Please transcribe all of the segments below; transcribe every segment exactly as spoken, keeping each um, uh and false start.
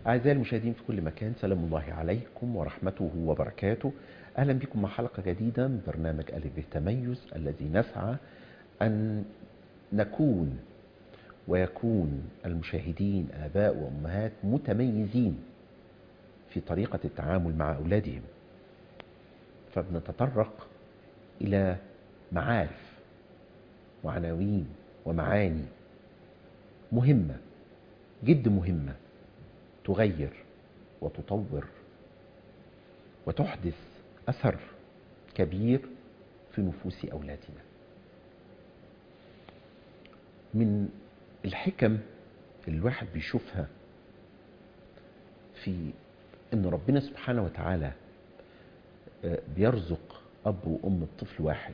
أعزائي المشاهدين في كل مكان، سلام الله عليكم ورحمته وبركاته. أهلا بكم مع حلقة جديدة من برنامج ألف ب تميز، الذي نسعى أن نكون ويكون المشاهدين آباء وأمهات متميزين في طريقة التعامل مع أولادهم. فبنتطرق إلى معارف وعناوين ومعاني مهمة جد مهمة تغير وتطور وتحدث أثر كبير في نفوس أولادنا. من الحكم اللي الواحد بيشوفها في إن ربنا سبحانه وتعالى بيرزق أب وأم الطفل واحد،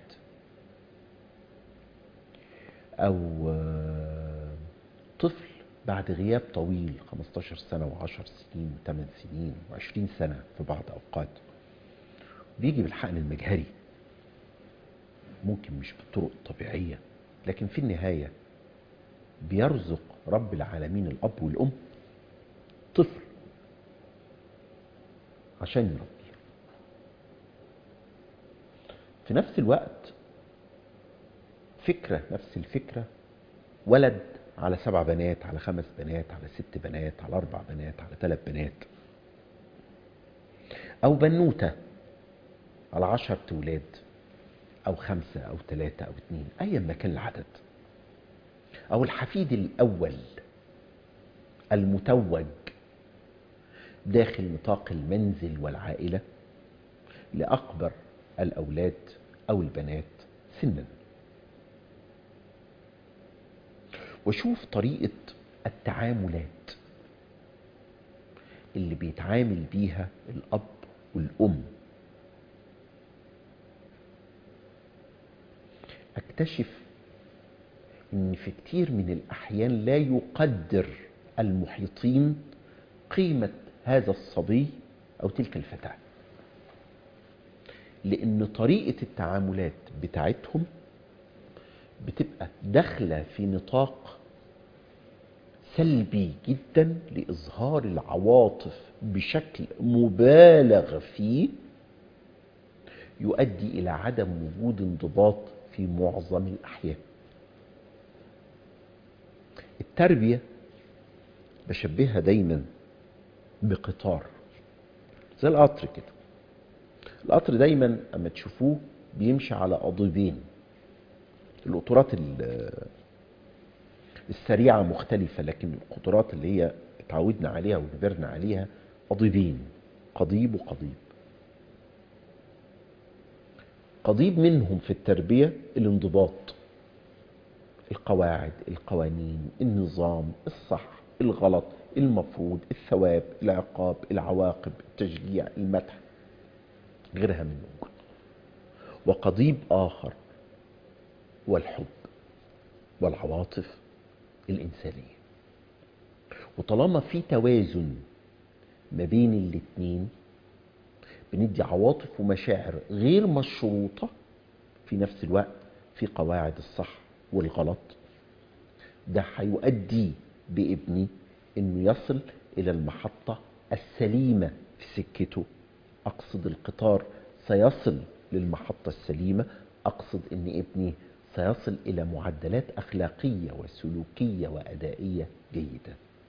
أو طفل بعد غياب طويل خمستاشر سنة وعشر سنين وثمان سنين وعشرين سنة في بعض أوقات بيجي بالحقن المجهري، ممكن مش بالطرق الطبيعية، لكن في النهاية بيرزق رب العالمين الأب والأم طفل عشان يربيه. في نفس الوقت فكرة نفس الفكرة، ولد على سبع بنات، على خمس بنات، على ست بنات، على أربع بنات، على ثلاث بنات، أو بنوتة على عشرة ولاد، أو خمسة أو ثلاثة أو اثنين، أيا ما كان العدد، أو الحفيد الأول المتوج داخل نطاق المنزل والعائلة لأكبر الأولاد أو البنات سنا. وشوف طريقة التعاملات اللي بيتعامل بيها الأب والأم، اكتشف ان في كتير من الأحيان لا يقدر المحيطين قيمة هذا الصبي أو تلك الفتاة، لأن طريقة التعاملات بتاعتهم بتبقى داخلة في نطاق سلبي جدا لإظهار العواطف بشكل مبالغ فيه، يؤدي إلى عدم وجود انضباط في معظم الأحيان. التربية بشبهها دايما بقطار، زي القطر كده. القطر دايما اما تشوفوه بيمشي على قضيبين. القطارات السريعة مختلفة، لكن القطارات اللي هي اتعودنا عليها وكبرنا عليها قضيبين، قضيب وقضيب. قضيب منهم في التربية الانضباط، القواعد، القوانين، النظام، الصح، الغلط، المفروض، الثواب، العقاب، العواقب، التشجيع، المدح، غيرها من وجود. وقضيب آخر والحب والعواطف الإنسانية. وطالما في توازن ما بين الاتنين، بندي عواطف ومشاعر غير مشروطة في نفس الوقت في قواعد الصح والغلط، ده هيؤدي بابني انه يصل الى المحطة السليمة في سكته. اقصد القطار سيصل للمحطة السليمة، اقصد ان ابني سيصل الى معدلات اخلاقية وسلوكية وادائية جيدة.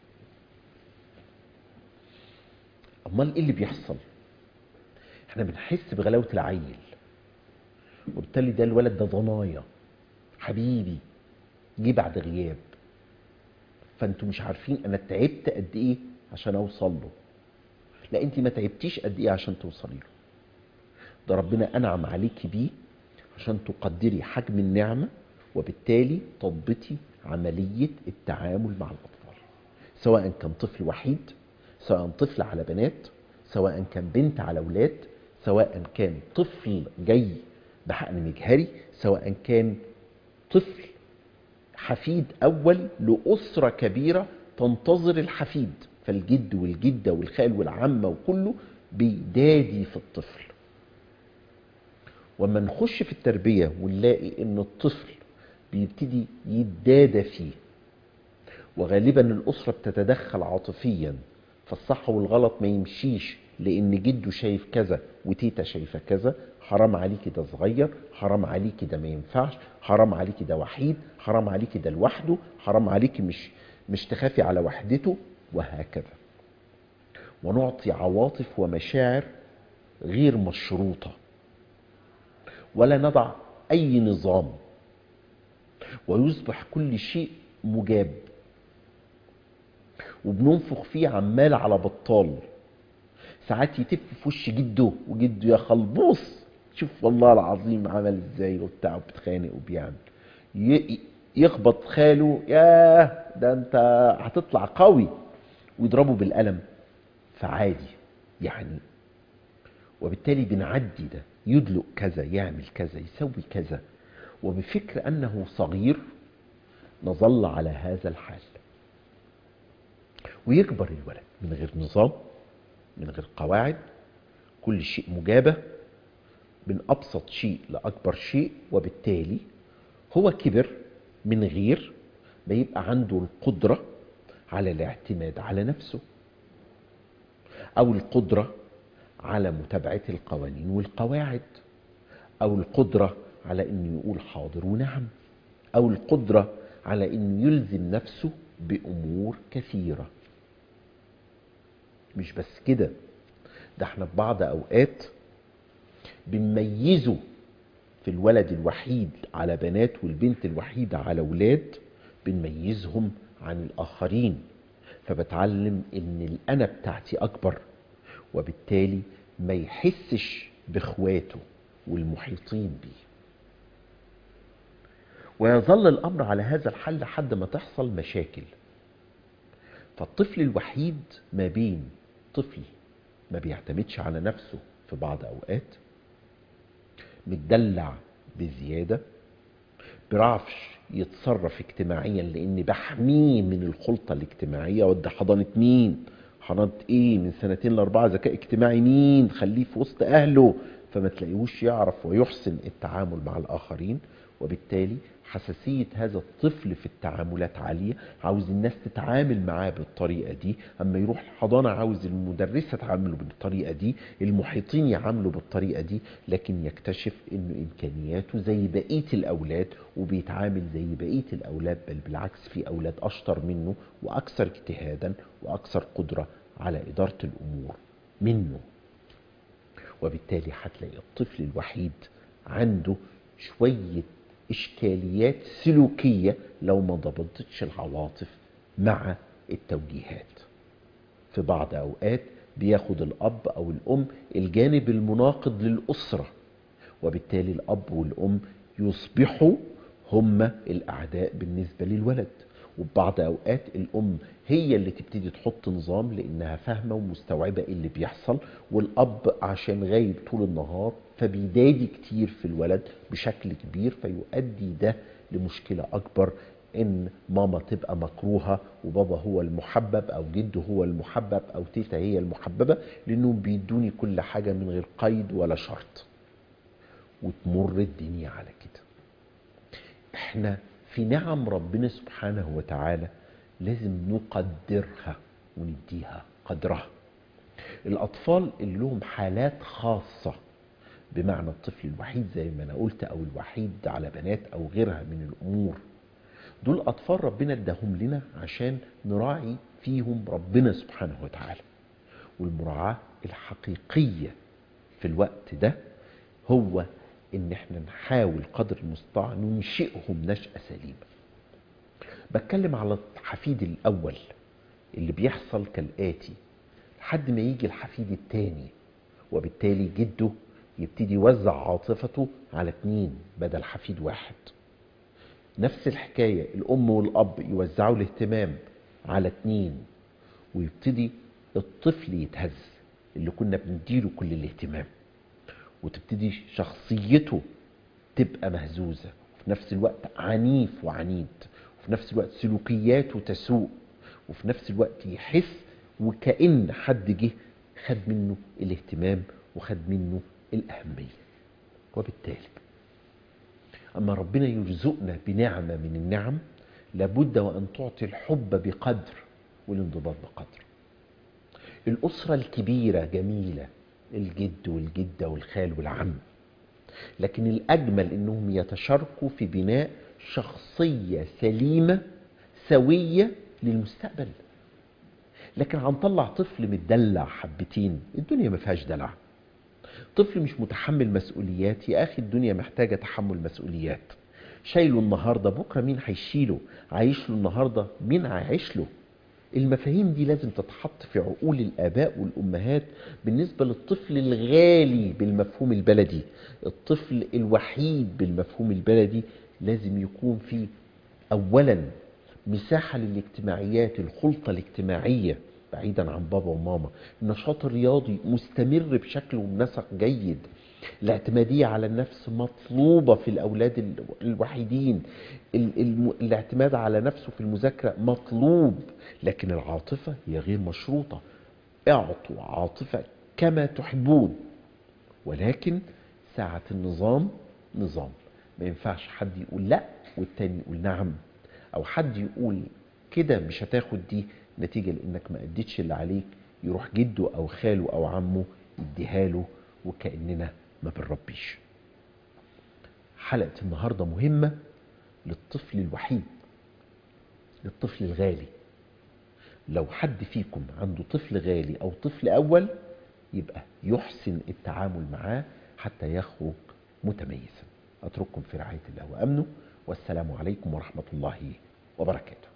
امال ايه اللي بيحصل؟ احنا بنحس بغلاوة العيل، وبالتالي ده الولد ده ضنايا حبيبي جه بعد غياب، فانتوا مش عارفين انا تعبت قد ايه عشان اوصل له. لا، انت ما تعبتيش قد ايه عشان توصلي له، ده ربنا انعم عليكي بيه عشان تقدري حجم النعمة، وبالتالي تضبطي عملية التعامل مع الأطفال، سواء كان طفل وحيد، سواء طفل على بنات، سواء كان بنت على أولاد، سواء كان طفل جاي بحقن مجهري، سواء كان طفل حفيد أول لأسرة كبيرة تنتظر الحفيد، فالجد والجدة والخال والعمة وكله بيدادي في الطفل. وما نخش في التربية ونلاقي ان الطفل بيبتدي يتدادى فيه، وغالبا الأسرة بتتدخل عاطفيا فالصح والغلط ما يمشيش، لان جده شايف كذا وتيتا شايفه كذا. حرام عليكي ده صغير، حرام عليكي ده ما ينفعش، حرام عليكي ده وحيد، حرام عليكي ده لوحده، حرام عليكي مش مش تخافي على وحدته، وهكذا. ونعطي عواطف ومشاعر غير مشروطة، ولا نضع أي نظام، ويصبح كل شيء مجاب، وبننفخ فيه عمال على بطال. ساعات يتف في وش جده، وجده يا خلبوص شوف والله العظيم عمل ازاي وبتاع، وبتخانق وبيعمل. ي- يخبط خاله، ياه ده انت هتطلع قوي، ويضربه بالقلم. فعادي يعني. وبالتالي بنعدي ده، يدلق كذا، يعمل كذا، يسوي كذا، وبفكر أنه صغير نظل على هذا الحال. ويكبر الولد من غير نظام، من غير قواعد، كل شيء مجابة، من أبسط شيء لأكبر شيء. وبالتالي هو كبر من غير ما يبقى عنده القدرة على الاعتماد على نفسه، أو القدرة على متابعة القوانين والقواعد، أو القدرة على أنه يقول حاضر ونعم، أو القدرة على أنه يلزم نفسه بأمور كثيرة. مش بس كده، ده احنا في بعض أوقات بنميزه في الولد الوحيد على بنات، والبنت الوحيدة على ولاد، بنميزهم عن الآخرين. فبتعلم أن الأنا بتاعتي أكبر، وبالتالي ما يحسش بإخواته والمحيطين بيه. ويظل الأمر على هذا الحال لحد ما تحصل مشاكل. فالطفل الوحيد ما بين طفل ما بيعتمدش على نفسه في بعض أوقات، متدلع بزيادة، بيعرفش يتصرف اجتماعيا لأن بحميه من الخلطة الاجتماعية. ودي حضانة مين؟ حضانة ايه؟ من سنتين لأربعة ذكاء اجتماعي مين؟ خليه في وسط أهله. فما تلاقيهوش يعرف ويحسن التعامل مع الآخرين. وبالتالي حساسية هذا الطفل في التعاملات عالية، عاوز الناس تتعامل معاه بالطريقة دي. أما يروح الحضانة عاوز المدرسة تعامله بالطريقة دي، المحيطين يعاملوا بالطريقة دي، لكن يكتشف إنه إمكانياته زي بقية الأولاد، وبيتعامل زي بقية الأولاد، بل بالعكس في أولاد أشطر منه وأكثر اجتهادا وأكثر قدرة على إدارة الأمور منه. وبالتالي هتلاقي الطفل الوحيد عنده شوية إشكاليات سلوكية لو ما ضبطتش العواطف مع التوجيهات. في بعض أوقات بياخد الأب أو الأم الجانب المناقض للأسرة، وبالتالي الأب والأم يصبحوا هم الأعداء بالنسبة للولد. وبعض أوقات الأم هي اللي تبتدي تحط نظام لأنها فاهمة ومستوعبة اللي بيحصل، والأب عشان غايب طول النهار فبيدادي كتير في الولد بشكل كبير، فيؤدي ده لمشكلة أكبر، إن ماما تبقى مكروهة وبابا هو المحبب، أو جده هو المحبب، أو تيتا هي المحببة، لأنهم بيدوني كل حاجة من غير قيد ولا شرط. وتمر الدنيا على كده. احنا في نعم ربنا سبحانه وتعالى لازم نقدرها ونديها قدرها. الأطفال اللي لهم حالات خاصة، بمعنى الطفل الوحيد زي ما أنا قلت، أو الوحيد على بنات، أو غيرها من الأمور، دول أطفال ربنا اداهم لنا عشان نراعي فيهم ربنا سبحانه وتعالى. والمراعاة الحقيقية في الوقت ده هو ان احنا نحاول قدر المستطاع ننشئهم نشأة سليمة. بتكلم على الحفيد الاول اللي بيحصل كالآتي: لحد ما يجي الحفيد التاني، وبالتالي جده يبتدي يوزع عاطفته على اتنين بدل حفيد واحد. نفس الحكاية الأم والأب يوزعوا الاهتمام على اتنين، ويبتدي الطفل يتهز اللي كنا بنديله كل الاهتمام، وتبتدي شخصيته تبقى مهزوزة، وفي نفس الوقت عنيف وعنيد، وفي نفس الوقت سلوكياته تسوء، وفي نفس الوقت يحس وكأن حد جه خد منه الاهتمام وخد منه الأهمية. وبالتالي أما ربنا يرزقنا بنعمة من النعم، لابد وأن تعطي الحب بقدر والانضباط بقدر. الأسرة الكبيرة جميلة، الجد والجدة والخال والعم، لكن الأجمل إنهم يتشاركوا في بناء شخصية سليمة سوية للمستقبل. لكن هنطلع طفل متدلع حبتين، الدنيا ما فيهاش دلع. طفل مش متحمل مسؤوليات، يا أخي الدنيا محتاجة تحمل مسؤوليات. شايله النهاردة بكرة مين هيشيله؟ عايش له النهاردة مين هيعيش له؟ المفاهيم دي لازم تتحط في عقول الآباء والأمهات بالنسبة للطفل الغالي بالمفهوم البلدي. الطفل الوحيد بالمفهوم البلدي لازم يكون فيه أولا مساحة للاجتماعيات، الخلطة الاجتماعية بعيدا عن بابا وماما، النشاط الرياضي مستمر بشكل وبنسق جيد، الاعتمادية على النفس مطلوبة في الأولاد ال- الوحيدين، ال- الم- الاعتماد على نفسه في المذاكرة مطلوب، لكن العاطفة هي غير مشروطة. اعطوا عاطفة كما تحبون، ولكن ساعة النظام نظام. ما ينفعش حد يقول لا والتاني يقول نعم، او حد يقول كده مش هتاخد دي نتيجة لانك ما اديتش اللي عليك، يروح جده او خاله او عمه يديها له، وكأننا ما بنربيش. حلقة النهاردة مهمة للطفل الوحيد، للطفل الغالي. لو حد فيكم عنده طفل غالي او طفل اول، يبقى يحسن التعامل معاه حتى يخرج متميزا. اترككم في رعاية الله وامنه، والسلام عليكم ورحمة الله وبركاته.